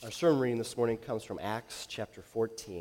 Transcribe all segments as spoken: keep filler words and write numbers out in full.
Our sermon reading this morning comes from Acts chapter fourteen.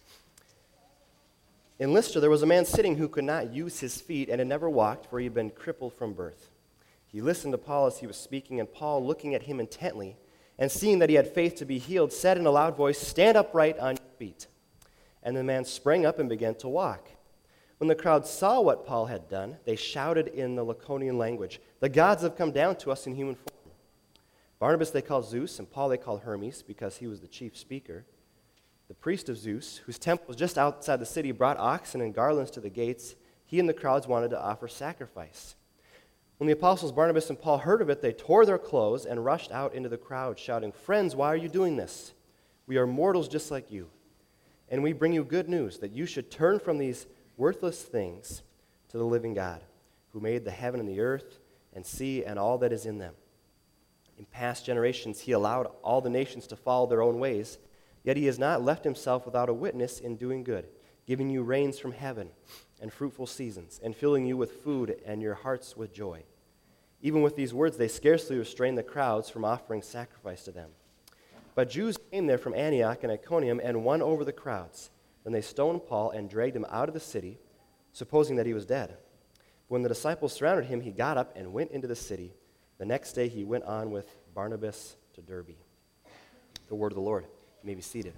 In Lystra there was a man sitting who could not use his feet and had never walked, for he had been crippled from birth. He listened to Paul as he was speaking, and Paul, looking at him intently, and seeing that he had faith to be healed, said in a loud voice, "Stand upright on your feet." And the man sprang up and began to walk. When the crowd saw what Paul had done, they shouted in the Lycaonian language, "The gods have come down to us in human form." Barnabas they called Zeus, and Paul they called Hermes, because he was the chief speaker. The priest of Zeus, whose temple was just outside the city, brought oxen and garlands to the gates. He and the crowds wanted to offer sacrifice. When the apostles Barnabas and Paul heard of it, they tore their clothes and rushed out into the crowd, shouting, "Friends, why are you doing this? We are mortals just like you. And we bring you good news, that you should turn from these worthless things to the living God, who made the heaven and the earth and sea and all that is in them. In past generations, he allowed all the nations to follow their own ways, yet he has not left himself without a witness in doing good, giving you rains from heaven and fruitful seasons, and filling you with food and your hearts with joy." Even with these words, they scarcely restrained the crowds from offering sacrifice to them. But Jews came there from Antioch and Iconium and won over the crowds. Then they stoned Paul and dragged him out of the city, supposing that he was dead. When the disciples surrounded him, he got up and went into the city. The next day he went on with Barnabas to Derbe. The word of the Lord. You may be seated.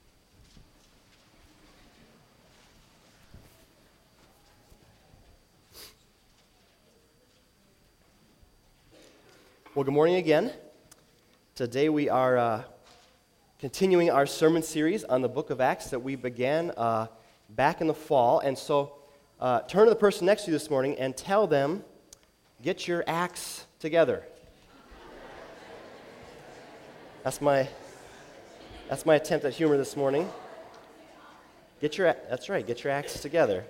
Well, good morning again. Today we are uh, continuing our sermon series on the book of Acts that we began uh, back in the fall. And so uh, turn to the person next to you this morning and tell them, "Get your acts together." That's my that's my attempt at humor this morning. Get your that's right. Get your acts together.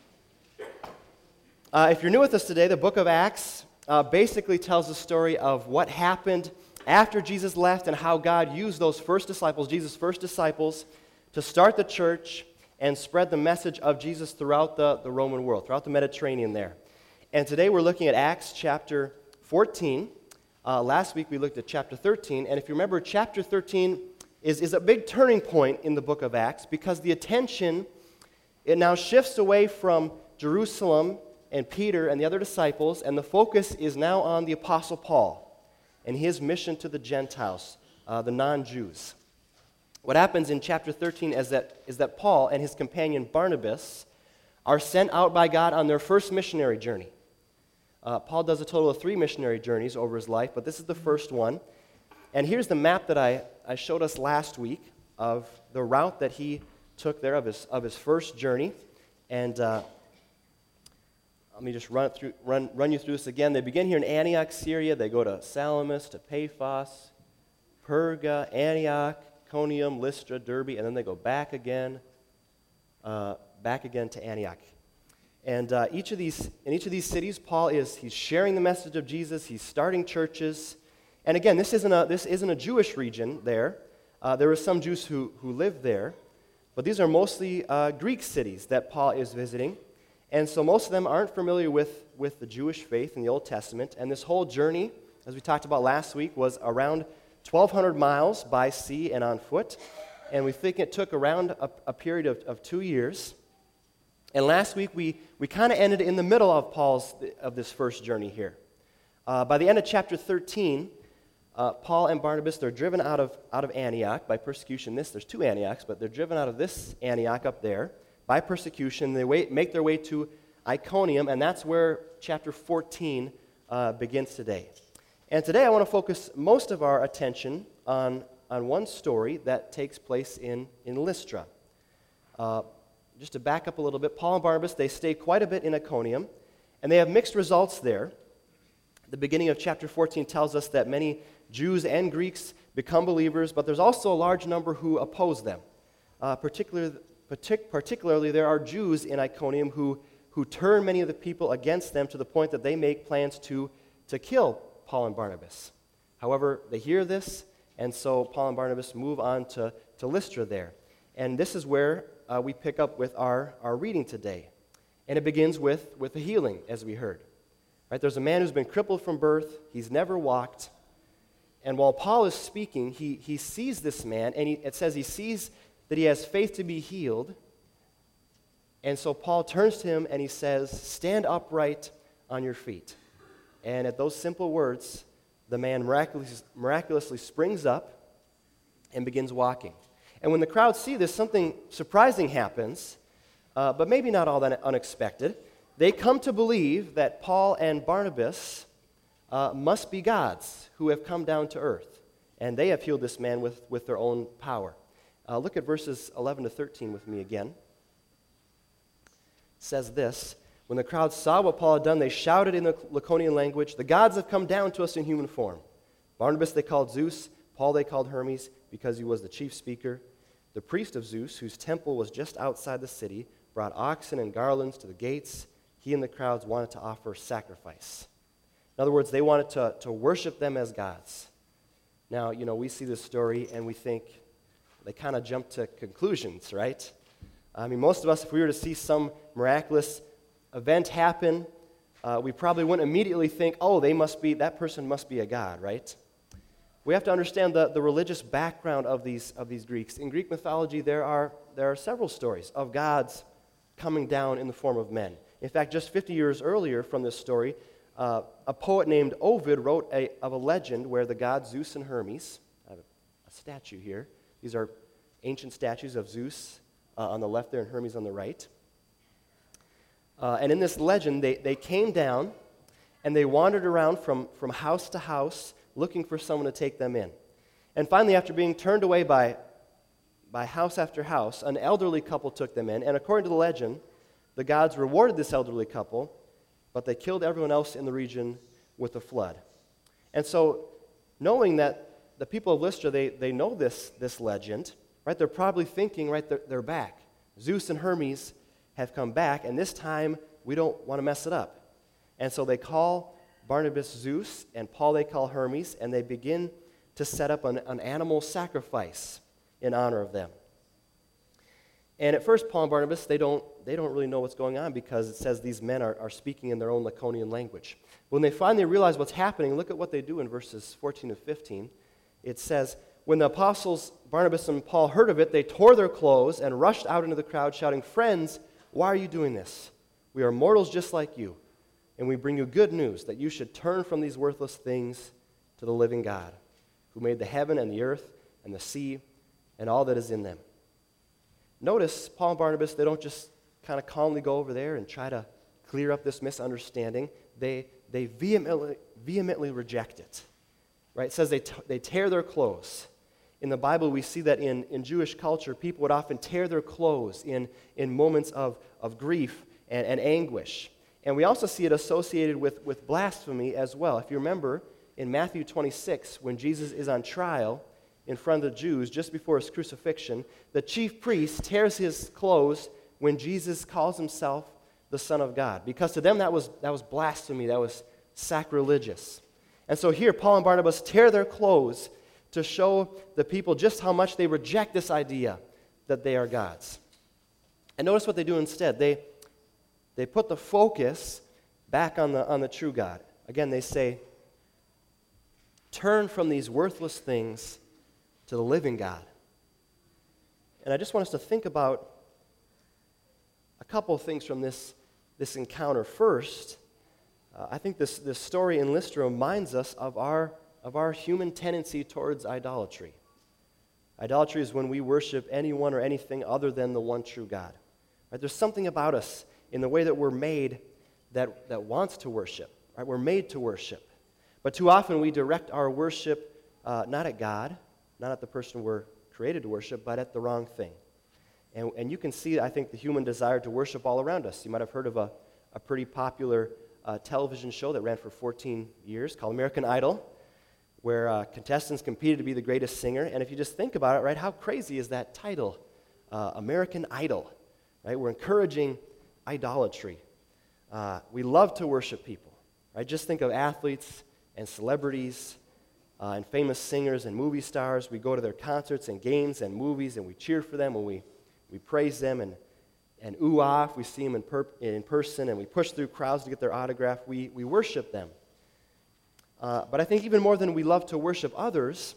Uh, if you're new with us today, the book of Acts uh, basically tells the story of what happened after Jesus left and how God used those first disciples, Jesus' first disciples, to start the church and spread the message of Jesus throughout the, the Roman world, throughout the Mediterranean there. And today we're looking at Acts chapter fourteen. Uh, last week we looked at chapter thirteen, and if you remember, chapter thirteen is, is a big turning point in the book of Acts because the attention, it now shifts away from Jerusalem and Peter and the other disciples, and the focus is now on the Apostle Paul and his mission to the Gentiles, uh, the non-Jews. What happens in chapter thirteen is that, is that Paul and his companion Barnabas are sent out by God on their first missionary journey. Uh, Paul does a total of three missionary journeys over his life, but this is the first one. And here's the map that I, I showed us last week of the route that he took there of his, of his first journey. And uh, let me just run, it through, run, run you through this again. They begin here in Antioch, Syria. They go to Salamis, to Paphos, Perga, Antioch, Iconium, Lystra, Derbe, and then they go back again, uh, back again to Antioch. And uh, each of these, in each of these cities, Paul is he's sharing the message of Jesus. He's starting churches. And again, this isn't a this isn't a Jewish region there. Uh, there are some Jews who who live there, but these are mostly uh, Greek cities that Paul is visiting. And so most of them aren't familiar with with the Jewish faith in the Old Testament. And this whole journey, as we talked about last week, was around twelve hundred miles by sea and on foot. And we think it took around a, a period of, of two years. And last week, we, we kind of ended in the middle of Paul's of this first journey here. Uh, by the end of chapter thirteen, uh, Paul and Barnabas, they're driven out of, out of Antioch by persecution. This, there's two Antiochs, but they're driven out of this Antioch up there by persecution. They wait, make their way to Iconium, and that's where chapter fourteen uh, begins today. And today I want to focus most of our attention on, on one story that takes place in, in Lystra. Uh, Just to back up a little bit, Paul and Barnabas, they stay quite a bit in Iconium, and they have mixed results there. The beginning of chapter fourteen tells us that many Jews and Greeks become believers, but there's also a large number who oppose them. Uh, particularly, partic- particularly, there are Jews in Iconium who, who turn many of the people against them to the point that they make plans to, to kill Paul and Barnabas. However, they hear this, and so Paul and Barnabas move on to, to Lystra there. And this is where uh, we pick up with our, our reading today. And it begins with, with a healing, as we heard. Right? There's a man who's been crippled from birth. He's never walked. And while Paul is speaking, he, he sees this man, and he, it says he sees that he has faith to be healed. And so Paul turns to him and he says, "Stand upright on your feet." And at those simple words, the man miraculously, miraculously springs up and begins walking. And when the crowd see this, something surprising happens, uh, but maybe not all that unexpected. They come to believe that Paul and Barnabas uh, must be gods who have come down to earth, and they have healed this man with, with their own power. Uh, look at verses eleven to thirteen with me again. It says this: "When the crowd saw what Paul had done, they shouted in the Lycaonian language, 'The gods have come down to us in human form.' Barnabas they called Zeus, Paul they called Hermes, because he was the chief speaker. The priest of Zeus, whose temple was just outside the city, brought oxen and garlands to the gates. He and the crowds wanted to offer sacrifice." In other words, they wanted to, to worship them as gods. Now, you know, we see this story and we think they kind of jump to conclusions, right? I mean, most of us, if we were to see some miraculous event happen, uh, we probably wouldn't immediately think, oh, they must be, that person must be a god, right? We have to understand the, the religious background of these, of these Greeks. In Greek mythology, there are, there are several stories of gods coming down in the form of men. In fact, just fifty years earlier from this story, uh, a poet named Ovid wrote a, of a legend where the gods Zeus and Hermes, I have a, a statue here. These are ancient statues of Zeus uh, on the left there and Hermes on the right. Uh, and in this legend, they, they came down and they wandered around from, from house to house looking for someone to take them in. And finally, after being turned away by, by house after house, an elderly couple took them in. And according to the legend, the gods rewarded this elderly couple, but they killed everyone else in the region with a flood. And so, knowing that the people of Lystra, they, they know this, this legend, right? They're probably thinking, right, they're, they're back. Zeus and Hermes have come back, and this time we don't want to mess it up. And so they call Barnabas Zeus, and Paul they call Hermes, and they begin to set up an, an animal sacrifice in honor of them. And at first, Paul and Barnabas, they don't, they don't really know what's going on because it says these men are, are speaking in their own Lycaonian language. When they finally realize what's happening, look at what they do in verses fourteen and fifteen. It says, "When the apostles Barnabas and Paul heard of it, they tore their clothes and rushed out into the crowd, shouting, 'Friends, why are you doing this? We are mortals just like you, and we bring you good news that you should turn from these worthless things to the living God, who made the heaven and the earth and the sea and all that is in them.'" Notice, Paul and Barnabas, they don't just kind of calmly go over there and try to clear up this misunderstanding. They, they vehemently, vehemently reject it. Right? It says they, t- they tear their clothes. In the Bible, we see that in, in Jewish culture, people would often tear their clothes in, in moments of, of grief and, and anguish. And we also see it associated with, with blasphemy as well. If you remember, in Matthew twenty-six, when Jesus is on trial in front of the Jews just before his crucifixion, the chief priest tears his clothes when Jesus calls himself the Son of God. Because to them that was, that was blasphemy, that was sacrilegious. And so here, Paul and Barnabas tear their clothes to show the people just how much they reject this idea that they are gods. And notice what they do instead. They, they put the focus back on the, on the true God. Again, they say, "Turn from these worthless things to the living God." And I just want us to think about a couple of things from this, this encounter. First, uh, I think this, this story in Lystra reminds us of our, of our human tendency towards idolatry. Idolatry is when we worship anyone or anything other than the one true God. Right? There's something about us in the way that we're made that, that wants to worship. Right? We're made to worship. But too often we direct our worship uh, not at God, not at the person we're created to worship, but at the wrong thing. And, and you can see, I think, the human desire to worship all around us. You might have heard of a, a pretty popular uh, television show that ran for fourteen years called American Idol, where uh, contestants competed to be the greatest singer. And if you just think about it, right, how crazy is that title, uh, American Idol? Right? We're encouraging idolatry. Uh, we love to worship people. Right? Just think of athletes and celebrities uh, and famous singers and movie stars. We go to their concerts and games and movies, and we cheer for them, and we, we praise them, and, and ooh-ah if we see them in, per, in person, and we push through crowds to get their autograph. We, we worship them. Uh, but I think even more than we love to worship others,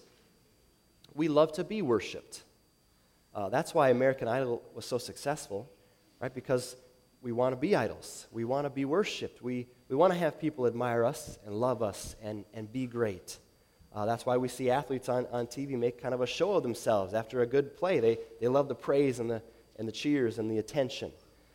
we love to be worshiped. Uh, that's why American Idol was so successful, right? Because we want to be idols. We want to be worshiped. We, we want to have people admire us and love us and, and be great. Uh, that's why we see athletes on, on T V make kind of a show of themselves after a good play. They, they love the praise and the, and the cheers and the attention.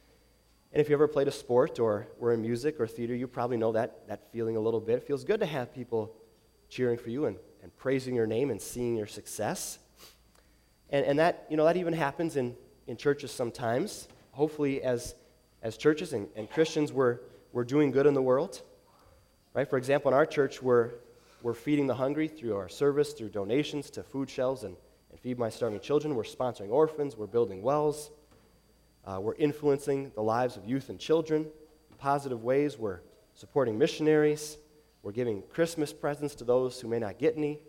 And if you ever played a sport or were in music or theater, you probably know that, that feeling a little bit. It feels good to have people cheering for you and, and praising your name and seeing your success. And, and that, you know, that even happens in, in churches sometimes. Hopefully, as, as churches and, and Christians, we're, we're doing good in the world. Right? For example, in our church, we're, we're feeding the hungry through our service, through donations to food shelves and, and Feed My Starving Children. We're sponsoring orphans. We're building wells. Uh, we're influencing the lives of youth and children in positive ways. We're supporting missionaries. We're giving Christmas presents to those who may not get any.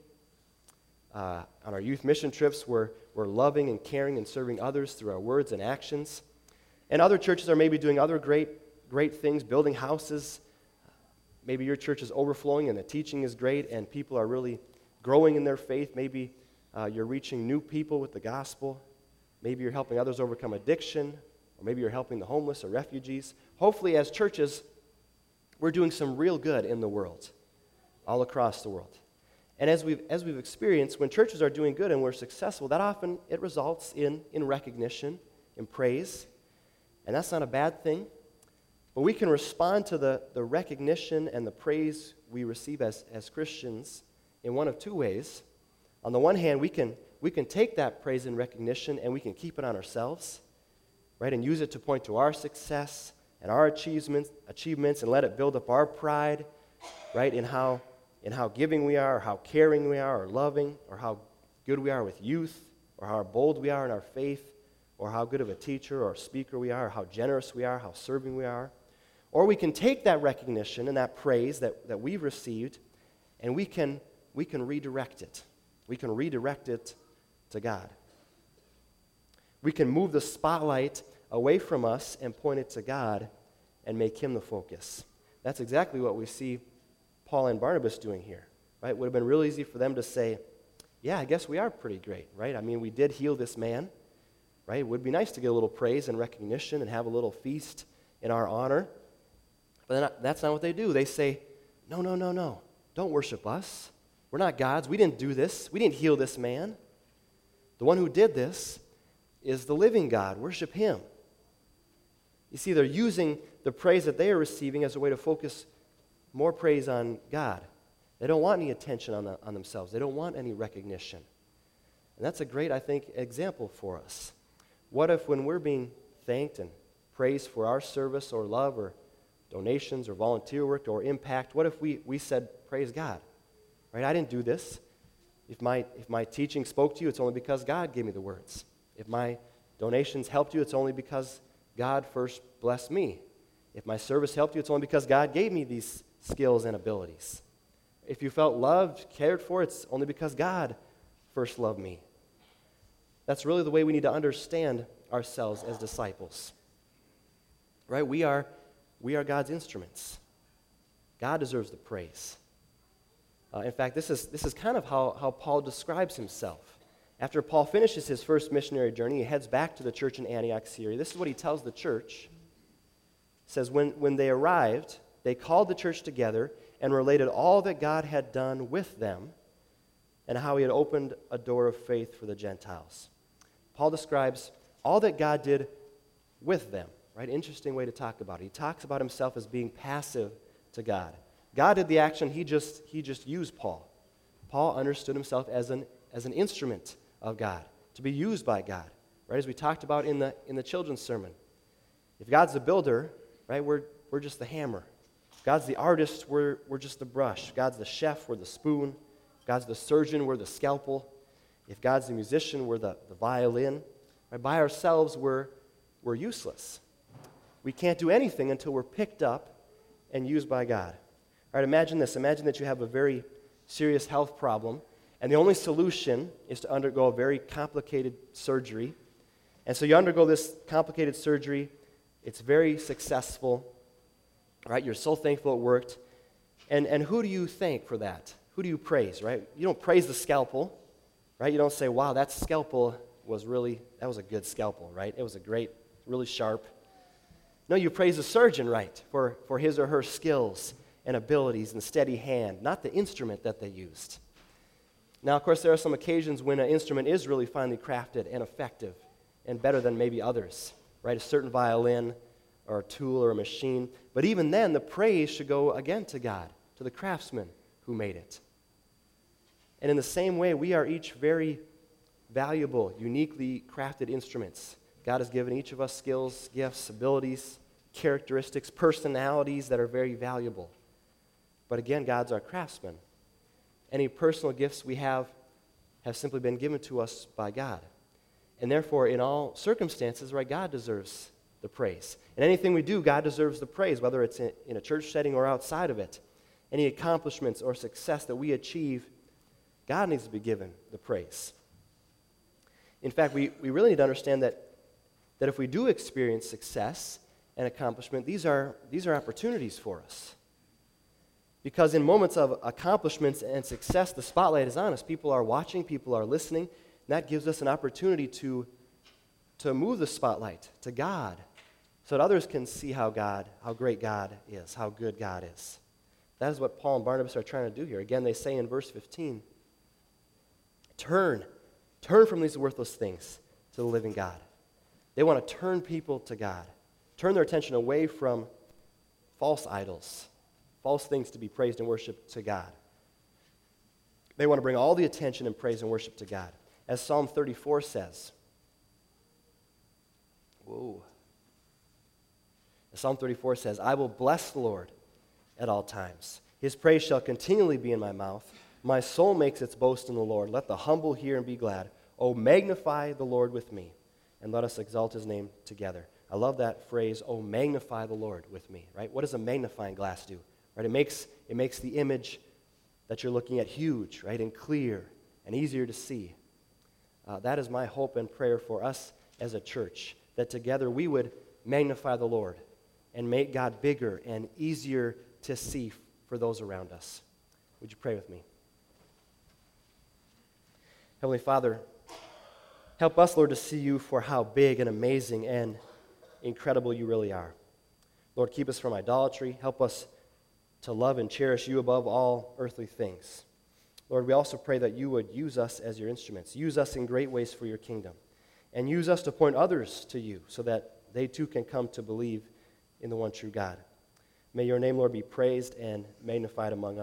Uh, on our youth mission trips, we're, we're loving and caring and serving others through our words and actions. And other churches are maybe doing other great, great things, building houses. Maybe your church is overflowing and the teaching is great and people are really growing in their faith. Maybe uh, you're reaching new people with the gospel. Maybe you're helping others overcome addiction, or maybe you're helping the homeless or refugees. Hopefully, as churches, we're doing some real good in the world, all across the world. And as we've, as we've experienced, when churches are doing good and we're successful, that often it results in, in recognition, in praise. And that's not a bad thing. But we can respond to the, the recognition and the praise we receive as, as Christians in one of two ways. On the one hand, we can, we can take that praise and recognition and we can keep it on ourselves, right, and use it to point to our success and our achievements, achievements and let it build up our pride, right, in how, in how giving we are, or how caring we are, or loving, or how good we are with youth, or how bold we are in our faith, or how good of a teacher or speaker we are, or how generous we are, how serving we are. Or we can take that recognition and that praise that, that we've received, and we can, we can redirect it. We can redirect it to God. We can move the spotlight away from us and point it to God and make Him the focus. That's exactly what we see Paul and Barnabas doing here, right? It would have been real easy for them to say, yeah, I guess we are pretty great, right? I mean, we did heal this man, right? It would be nice to get a little praise and recognition and have a little feast in our honor. But that's not what they do. They say, no, no, no, no. Don't worship us. We're not gods. We didn't do this. We didn't heal this man. The one who did this is the living God. Worship Him. You see, they're using the praise that they are receiving as a way to focus more praise on God. They don't want any attention on, the, on themselves. They don't want any recognition. And that's a great, I think, example for us. What if when we're being thanked and praised for our service or love or donations or volunteer work or impact, what if we, we said, praise God? Right? I didn't do this. If my, if my teaching spoke to you, it's only because God gave me the words. If my donations helped you, it's only because God first blessed me. If my service helped you, it's only because God gave me these skills and abilities. If you felt loved, cared for, it's only because God first loved me. That's really the way we need to understand ourselves as disciples. Right? We are, we are God's instruments. God deserves the praise. Uh, in fact, this is, this is kind of how, how Paul describes himself. After Paul finishes his first missionary journey, he heads back to the church in Antioch, Syria. This is what he tells the church. He says, when, when they arrived, they called the church together and related all that God had done with them and how He had opened a door of faith for the Gentiles. Paul describes all that God did with them, right? Interesting way to talk about it. He talks about himself as being passive to God. God did the action, he just, he just used Paul. Paul understood himself as an, as an instrument of God, to be used by God, right? As we talked about in the, in the children's sermon. If God's the builder, right, we're, we're just the hammer. If God's the artist, we're, we're just the brush. If God's the chef, we're the spoon. If God's the surgeon, we're the scalpel. If God's the musician, we're the, the violin. Right? By ourselves, we're, we're useless. We can't do anything until we're picked up and used by God. All right, imagine this. Imagine that you have a very serious health problem, and the only solution is to undergo a very complicated surgery. And so you undergo this complicated surgery. It's very successful. Right? You're so thankful it worked. And, and who do you thank for that? Who do you praise, right? You don't praise the scalpel, right? You don't say, wow, that scalpel was really, that was a good scalpel, right? It was a great, really sharp. No, you praise the surgeon, right, for, for his or her skills and abilities and steady hand, not the instrument that they used. Now, of course, there are some occasions when an instrument is really finely crafted and effective and better than maybe others, right? A certain violin or a tool or a machine. But even then, the praise should go again to God, to the craftsman who made it. And in the same way, we are each very valuable, uniquely crafted instruments. God has given each of us skills, gifts, abilities, characteristics, personalities that are very valuable. But again, God's our craftsman. Any personal gifts we have have simply been given to us by God. And therefore, in all circumstances, right, God deserves the praise. And anything we do, God deserves the praise, whether it's in, in a church setting or outside of it. Any accomplishments or success that we achieve, God needs to be given the praise. In fact, we, we really need to understand that, that if we do experience success and accomplishment, these are, these are opportunities for us. Because in moments of accomplishments and success, the spotlight is on us. People are watching, people are listening, and that gives us an opportunity to, to move the spotlight to God so that others can see how God, how great God is, how good God is. That is what Paul and Barnabas are trying to do here. Again, they say in verse fifteen, turn, turn from these worthless things to the living God. They want to turn people to God, turn their attention away from false idols, false things to be praised and worshiped to God. They want to bring all the attention and praise and worship to God. As Psalm thirty-four says, whoa. As Psalm thirty-four says, I will bless the Lord at all times. His praise shall continually be in my mouth. My soul makes its boast in the Lord. Let the humble hear and be glad. Oh, magnify the Lord with me, and let us exalt his name together. I love that phrase, oh, magnify the Lord with me, right? What does a magnifying glass do? Right? It makes, it makes the image that you're looking at huge, right, and clear and easier to see. Uh, that is my hope and prayer for us as a church, that together we would magnify the Lord and make God bigger and easier to see for those around us. Would you pray with me? Heavenly Father, help us, Lord, to see you for how big and amazing and incredible you really are. Lord, keep us from idolatry. Help us to love and cherish you above all earthly things. Lord, we also pray that you would use us as your instruments. Use us in great ways for your kingdom. And use us to point others to you so that they too can come to believe in the one true God. May your name, Lord, be praised and magnified among us.